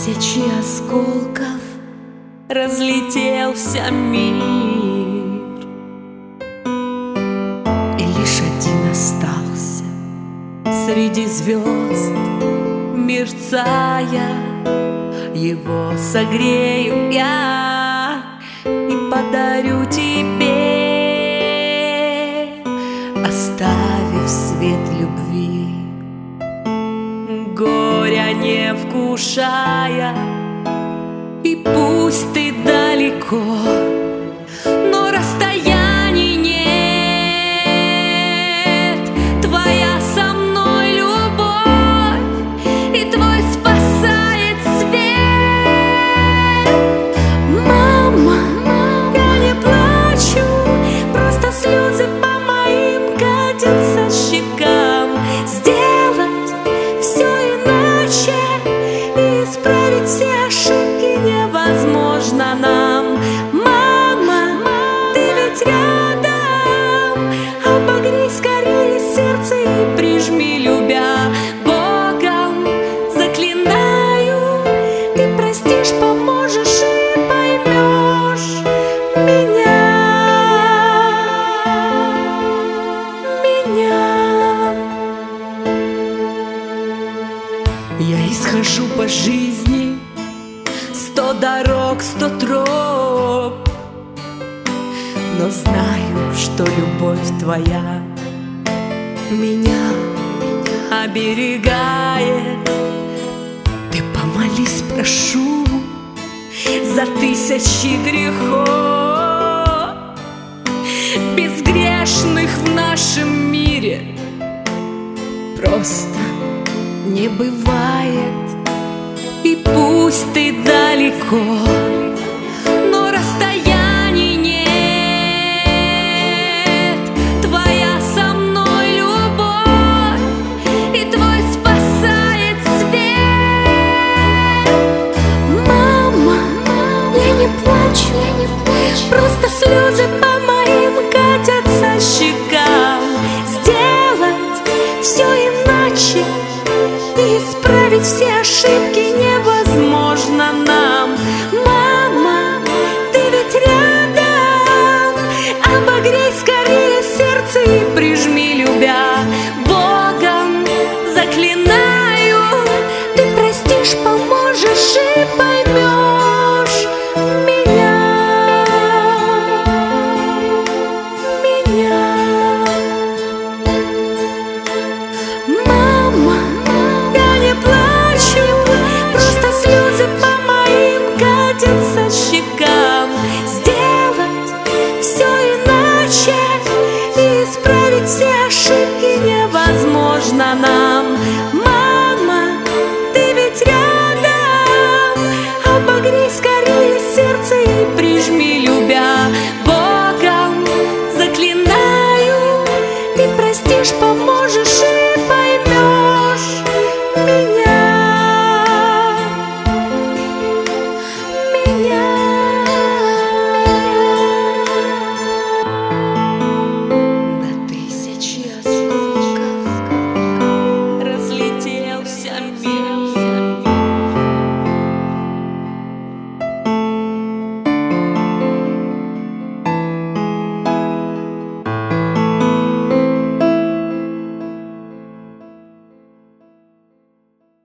тысячи осколков разлетелся мир, и лишь один остался среди звезд, мерцая. Его согрею я и подарю тебе, оставив свет любви, горя не вкушая. И пусть ты далеко, но расстояний нет. Твоя со мной любовь и твой спасает свет. Мама, я не плачу, просто слезы по моим катятся щекам. Сделать все иначе и исправить все ошибки невозможно нам. Мама, ты ведь рядом, обогрей скорее сердце и прижми, любя. Богом заклинаю, ты простишь, поможешь и поймешь меня. Я исхожу по жизни 100 дорог, 100 троп, но знаю, что любовь твоя меня оберегает. Ты помолись, прошу, за тысячи грехов безгрешных в нашем мире просто не бывает. И пусть ты далеко, но расстояний нет. Твоя со мной любовь и твой спасает свет. Мама, я не плачу, просто слезы по моим катятся щекам. Сделать все иначе и исправить все ошибки невозможно нам. Мама, ты ведь рядом, обогрей скорее сердце и прижми, любя. Богом заклинаю, ты простишь, поможешь и поймешь меня. Мама, я не плачу, просто слезы по моим катятся щекам. Сделать все иначе и исправить все ошибки невозможно нам. Мама, ты ведь рядом, обогрей скорее сердце и прижми, любя. Богом заклинаю, ты простишь, поможешь и поймешь меня. На тысячи осколков разлетелся мир.